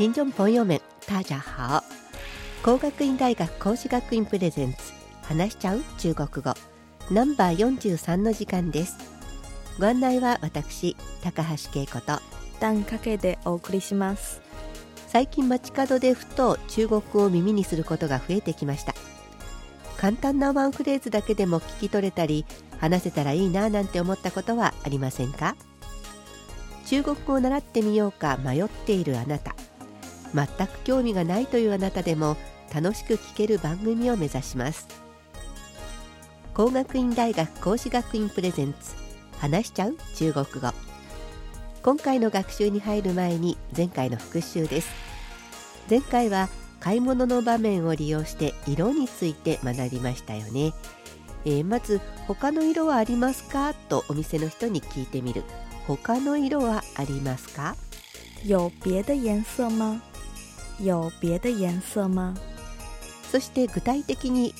听众朋友们大家好。工学院大学講師学院プレゼンツ話しちゃう中国語ナンバー43の時間です。ご案内は私高橋恵子とダンカケでお送りします。 最近街角でふと中国語を耳にすることが増えてきました。簡単なワンフレーズだけでも聞き取れたり話せたらいいななんて思ったことはありませんか？中国語を習ってみようか迷っているあなた、全く興味がないというあなたでも楽しく聞ける番組を目指します。工学院大学講師学院プレゼンツ話しちゃう中国語。今回の学習に入る前に前回の復習です。前回は買い物の場面を利用して色について学びましたよね。まず他の色はありますかとお店の人に聞いてみる。他の色はありますか？ 有別的颜色吗？有別的颜色吗？ そして具体的に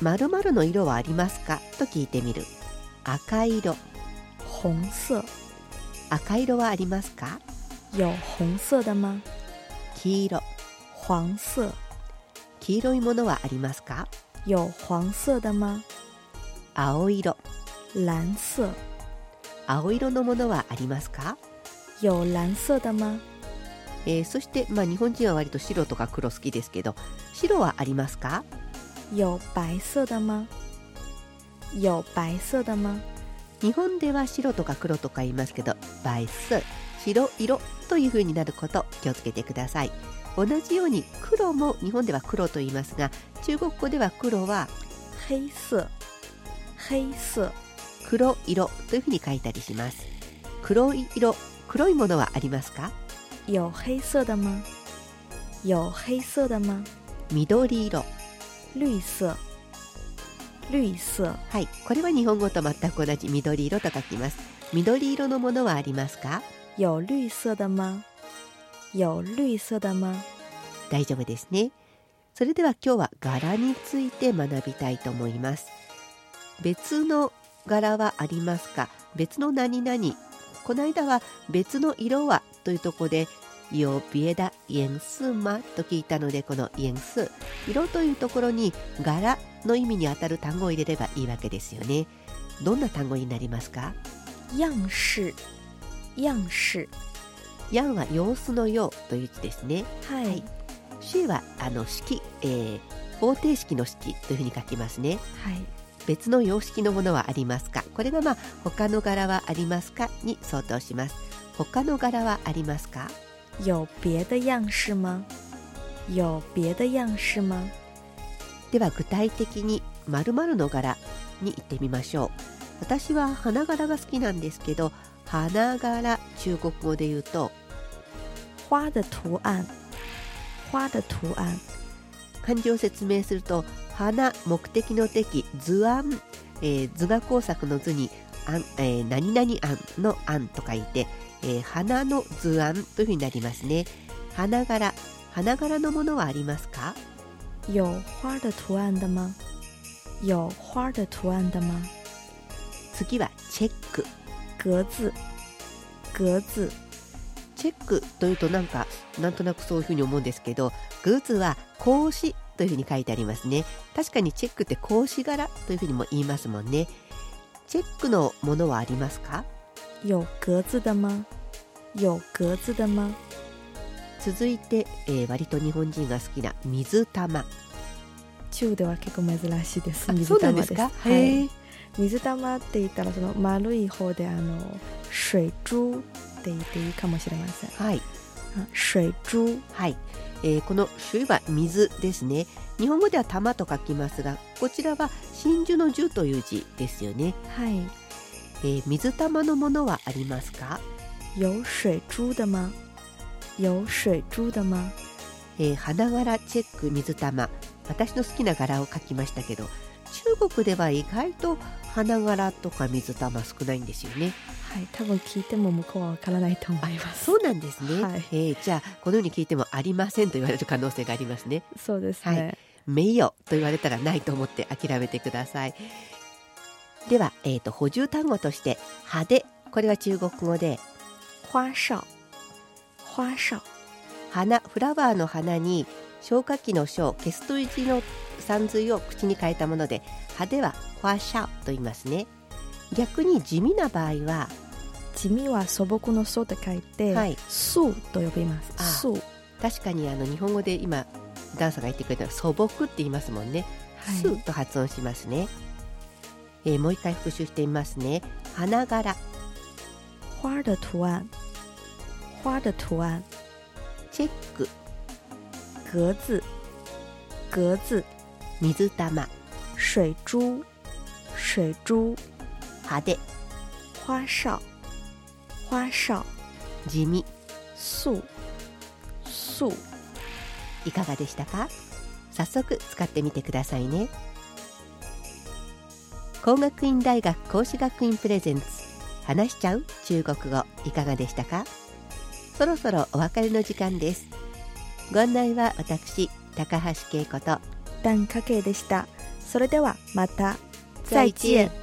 〇〇の色はありますかと聞いてみる。赤色。 红色。 赤色はありますか？ 有红色的吗？ 黄色。 黄色。 黄色いものはありますか？ 有黄色的吗？ 青色。 蓝色。 青色のものはありますか？ 有蓝色的吗？ そして、日本人は割と白とか黒好きですけど、白はありますか？ 有白色的吗？有白色的吗？ 日本では白とか黒とか言いますけど、白色、白色という風になること気をつけてください。同じように黒も日本では黒と言いますが、中国語では黒は黑色、黑色、 黒色という風に書いたりします。黒い色、黒いものはありますか？ 有黑色的吗？有黑色的吗？ 緑色。 绿色。绿色。 はい、これは日本語と全く同じ緑色と書きます。緑色のものはありますか？ 有绿色的吗？有绿色的吗？ 大丈夫ですね。それでは今日は柄について学びたいと思います。別の柄はありますか？別の何々。この間は別の色はというところで有別的颜色吗と聞いたので、この颜色、色というところに柄の意味にあたる単語を入れればいいわけですよね。どんな単語になりますか？ 样式。样式。 样は様子のようという字ですね。 はい。 式は式、方程式の式というふうに書きますね。 はい。 別の様式のものはありますか？これが他の柄はありますかに相当します。他の柄はありますか？ 有別的样式吗？有別的样式吗？ では具体的に〇〇の柄に行ってみましょう。私は花柄が好きなんですけど、花柄、中国語で言うと花的图案。花的图案。 漢字を説明すると、花、目的の的、図案、図画工作の図に何々案の案と書いて、花の図案というふうになりますね。花柄、花柄のものはありますか？ 有花的图案的吗？有花的图案的吗？ 次はチェック。 格子。格子。 チェックというとなんとなくそういうふうに思うんですけど、グズは格子というふうに書いてありますね。確かにチェックって格子柄というふうにも言いますもんね。チェックのものはありますか？ 有格子的吗？有格子的吗？ 続いて、割と日本人が好きな水玉。 中では結構珍しいです。 そうなんですか？ はい。水玉って言ったらその丸い方で水珠って言っていいかもしれません。 はい。 水珠。 はい。この水は水ですね。日本語では玉と書きますが、こちらは真珠の珠という字ですよね。 はい。 水玉のものはありますか？ 有水珠的吗？有水珠的吗？ 花柄、チェック、水玉。私の好きな柄を書きましたけど、中国では意外と花柄とか水玉少ないんですよね。 はい、多分聞いても向こうはわからないと思います。 そうなんですね。 はい。 じゃあこのように聞いてもありませんと言われる可能性がありますね。 そうですね。はい。 名誉と言われたらないと思って諦めてください。では、補充単語として派手、これは中国語で花哨。花哨。 花、フラワーの花に消化器の小、ケストイ字の三髄を口に変えたもので、葉では花小と言いますね。逆に地味な場合は、 地味は素朴の素と書いて、 はい、 素と呼びます。素。 確かに日本語で今ダンサーが言ってくれたら素朴って言いますもんね。スーと発音しますね。もう一回復習してみますね。花柄、 花的图案、花的图案。 チェック、 格子、格子。 水玉、 水珠、水珠。 派手、 花哨、花哨。 地味、 素、素。 いかがでしたか？早速使ってみてくださいね。工学院大学講師学院プレゼンツ、話しちゃう中国語、いかがでしたか？そろそろお別れの時間です。ご案内は私、高橋恵子と段嘉慶でした。それではまた。再见。